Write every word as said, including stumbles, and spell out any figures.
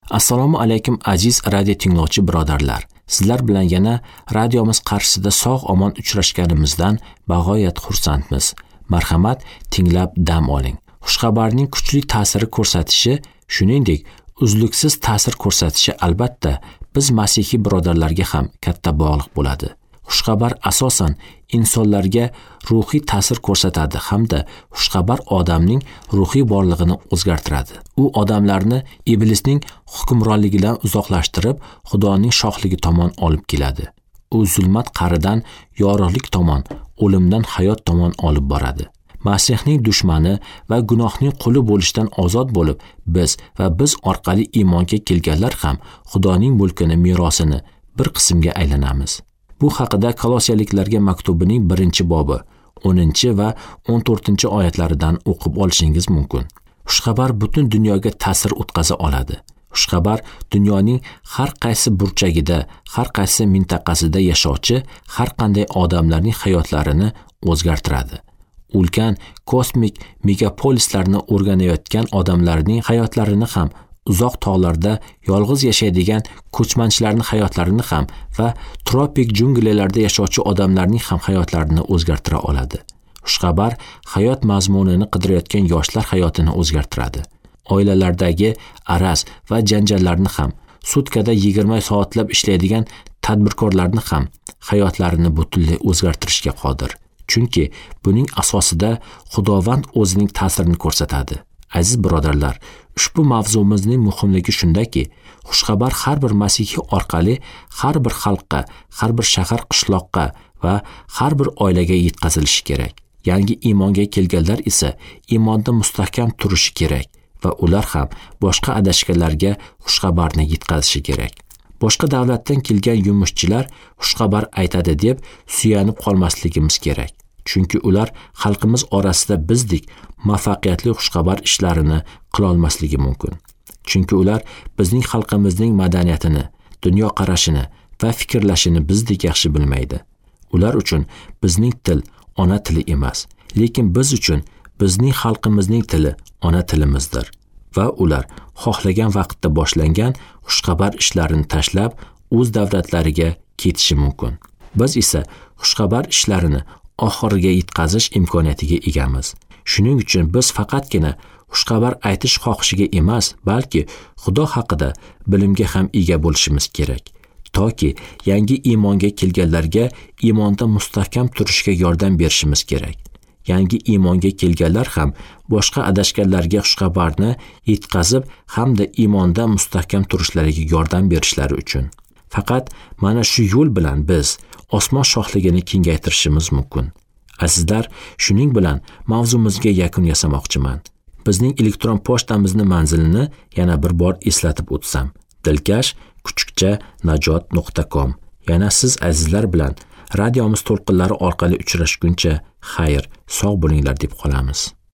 Assalomu alaykum aziz radio tinglovchi birodarlar. Sizlar bilan yana radiomiz qarshisida sog'-omon uchrashganimizdan bag'oyat xursandmiz. Marhamat, tinglab dam oling. Xushxabarning kuchli ta'siri ko'rsatishi, shuningdek, uzluksiz ta'sir ko'rsatishi albatta biz masihiy birodarlarga ham katta bog'liq bo'ladi. Xushxabar asosan insonlarga ruhiy ta'sir ko'rsatadi hamda xushxabar odamning ruhiy borlig'ini o'zgartiradi. U odamlarni iblisning hukmronligidan uzoqlashtirib, Xudoning shohligi tomon olib keladi. U zulmat qa'ridan yorug'lik tomon, o'limdan hayot tomon olib boradi. Masihning dushmani va gunohning quli bo'lishdan ozod bo'lib, biz va biz orqali iymonga kelganlar ham Xudoning mulkini, merosini bir qismga aylanamiz. Bu haqida Kolosiyaliklarga maktubining birinchi bobi, o'ninchi va o'n to'rtinchi oyatlaridan o'qib olishingiz mumkin. Xushxabar butun dunyoga ta'sir o'tkaza oladi. Xushxabar dunyoning har qaysi burchagida, har qaysi mintaqasida yashovchi har qanday odamlarning hayotlarini o'zgartiradi. Ulkan kosmik megapolislarni o'rganayotgan odamlarning hayotlarini ham, uzoq tog'larda yolg'iz yashaydigan ko'chmanchilarning hayotlarini ham va tropik junglelarda yashovchi odamlarning ham hayotlarini o'zgartira oladi. Xushxabar hayot mazmunini qidirayotgan yoshlar hayotini o'zgartiradi. Oilalardagi araz va janjallarni ham, sutkada yigirma soatlab ishlaydigan tadbirkorlarni ham hayotlarini butunlay o'zgartirishga qodir. Chunki buning asosida Xudovand o'zining ta'sirini ko'rsatadi. Aziz birodarlar, ushbu mavzumizning muhimligi shundaki, xushxabar har bir masihiy orqali har bir xalqqa, har bir shahar qishloqqa va har bir oilaga yetkazilishi kerak. Yangi iymonga kelganlar esa iymonda mustahkam turishi kerak va ular ham boshqa adashganlarga xushxabarni yetkazishi kerak. Boshqa davlatdan kelgan yumushchilar xushxabar aytadi deb suyanib qolmasligimiz kerak. Chunki ular xalqimiz orasida bizdek muvaffaqiyatli xushxabar ishlarini qila olmasligi mumkin. Chunki ular bizning xalqimizning madaniyatini, dunyo qarashini va fikrlashini bizdek yaxshi bilmaydi. Ular uchun bizning til ona tili emas, lekin biz uchun bizning xalqimizning tili ona tilimizdir. Va ular xohlagan vaqtda boshlangan xushxabar ishlarini tashlab, o'z davlatlariga ketishi mumkin. Biz esa xushxabar ishlarini oxiriga yetkazish imkoniyatiga egamiz. Shuning uchun biz faqatgina xushxabar aytish xohishiga emas, balki Xudo haqida bilimga ham ega bo'lishimiz kerak. Toki yangi iymonga kelganlarga iymonda mustahkam turishga yordam berishimiz kerak. Yangi iymonga kelganlar ham boshqa adashganlarga xushxabarni yetkazib hamda iymonda mustahkam turishlariga yordam berishlari uchun. Faqat mana shu yo'l bilan biz osmon shohligini kengaytirishimiz mumkin. Azizlar, shuning bilan mavzumizga yakun yasamoqchiman. Bizning elektron pochtamizning manzilini yana bir bor eslatib o'tsam. dilkash kuchukcha najot nuqta com. Yana siz azizlar bilan radiomiz to'lqinlari orqali uchrashguncha xayr, sog' bo'linglar deb qolamiz.